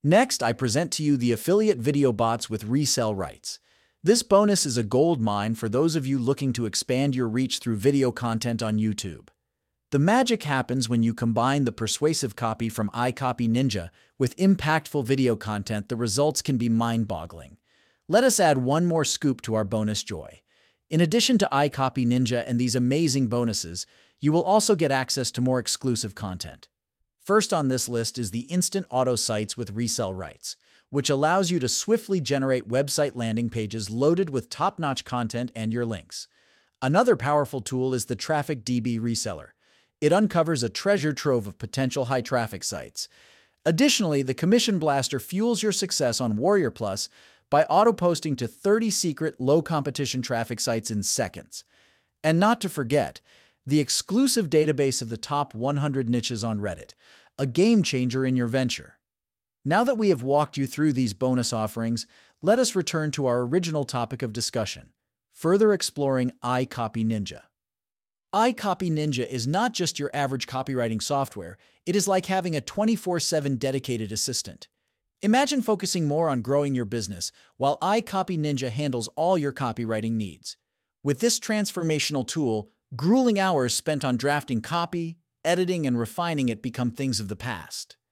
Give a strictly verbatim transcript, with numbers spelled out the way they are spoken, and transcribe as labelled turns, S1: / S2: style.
S1: Next, I present to you the affiliate video bots with resell rights. This bonus is a gold mine for those of you looking to expand your reach through video content on YouTube. The magic happens when you combine the persuasive copy from iCopy Ninja with impactful video content. The results can be mind-boggling. Let us add one more scoop to our bonus joy. In addition to iCopy Ninja and these amazing bonuses, you will also get access to more exclusive content. First on this list is the Instant Auto Sites with resell rights, which allows you to swiftly generate website landing pages loaded with top-notch content and your links. Another powerful tool is the Traffic D B Reseller. It uncovers a treasure trove of potential high-traffic sites. Additionally, the Commission Blaster fuels your success on Warrior Plus by auto-posting to thirty secret, low-competition traffic sites in seconds. And not to forget, the exclusive database of the top one hundred niches on Reddit, a game-changer in your venture. Now that we have walked you through these bonus offerings, let us return to our original topic of discussion, further exploring iCopy Ninja. iCopy Ninja is not just your average copywriting software, it is like having a twenty-four seven dedicated assistant. Imagine focusing more on growing your business, while iCopy Ninja handles all your copywriting needs. With this transformational tool, grueling hours spent on drafting copy, editing, and refining it become things of the past.